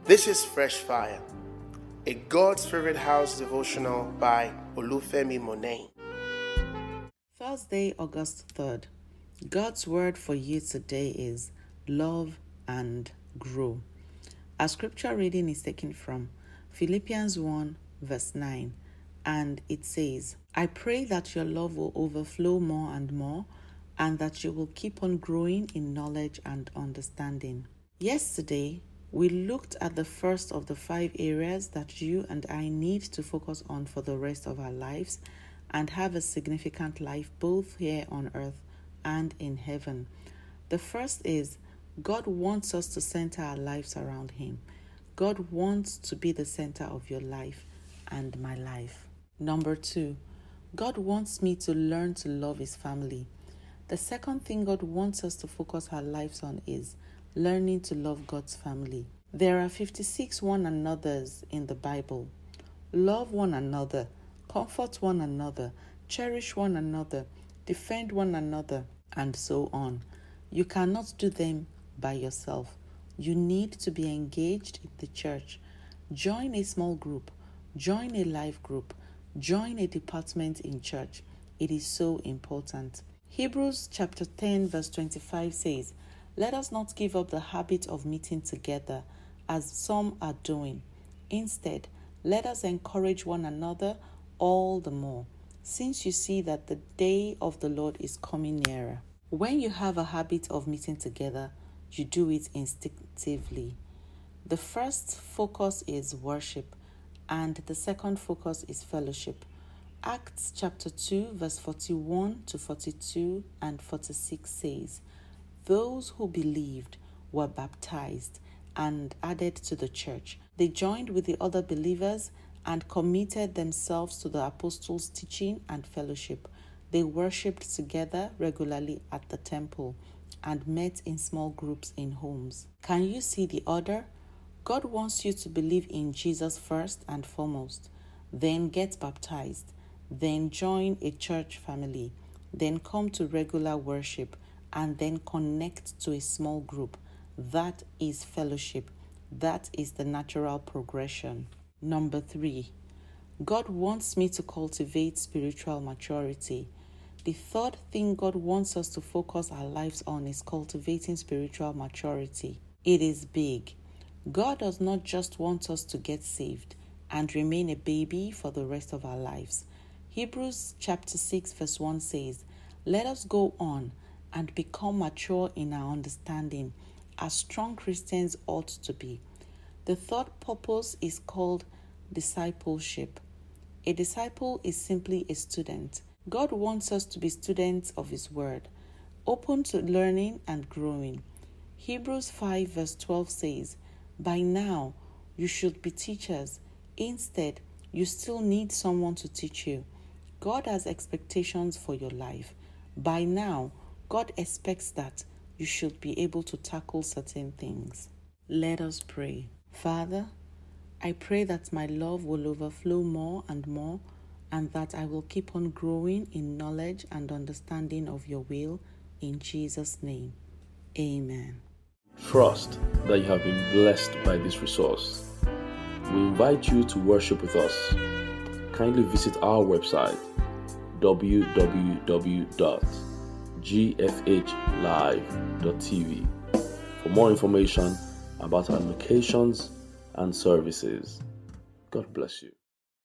This is Fresh Fire, a God's Favorite House devotional by Olufemi Monet. Thursday, August 3rd. God's word for you today is love and grow. Our scripture reading is taken from Philippians 1 verse 9, and it says, I pray that your love will overflow more and more, and that you will keep on growing in knowledge and understanding. Yesterday, we looked at the first of the 5 areas that you and I need to focus on for the rest of our lives and have a significant life both here on earth and in heaven. The first is God wants us to center our lives around Him. God wants to be the center of your life and my life. Number 2, God wants me to learn to love His family. The second thing God wants us to focus our lives on is learning to love God's family. There are 56 one another's in the Bible. Love one another, comfort one another, cherish one another, defend one another, and so on. You cannot do them by yourself. You need to be engaged in the church. Join a small group, join a life group, join a department in church. It is so important. Hebrews chapter 10 verse 25 says, let us not give up the habit of meeting together, as some are doing. Instead, let us encourage one another all the more, since you see that the day of the Lord is coming nearer. When you have a habit of meeting together, you do it instinctively. The first focus is worship, and the second focus is fellowship. Acts chapter 2 verse 41 to 42 and 46 says, those who believed were baptized and added to the church. They joined with the other believers and committed themselves to the apostles' teaching and fellowship. They worshipped together regularly at the temple and met in small groups in homes. Can you see the order? God wants you to believe in Jesus first and foremost, then get baptized, then join a church family, then come to regular worship, and then connect to a small group. That is fellowship. That is the natural progression. Number 3, God wants me to cultivate spiritual maturity. The third thing God wants us to focus our lives on is cultivating spiritual maturity. It is big. God does not just want us to get saved and remain a baby for the rest of our lives. Hebrews chapter 6 verse 1 says, let us go on and become mature in our understanding, as strong Christians ought to be. The third purpose is called discipleship. A disciple is simply a student. God wants us to be students of His Word, open to learning and growing. Hebrews 5 verse 12 says, by now you should be teachers. Instead, you still need someone to teach you. God has expectations for your life. By now, God expects that you should be able to tackle certain things. Let us pray. Father, I pray that my love will overflow more and more, and that I will keep on growing in knowledge and understanding of your will. In Jesus' name, amen. Trust that you have been blessed by this resource. We invite you to worship with us. Kindly visit our website www.gfhlive.tv for more information about our locations and services. God bless you.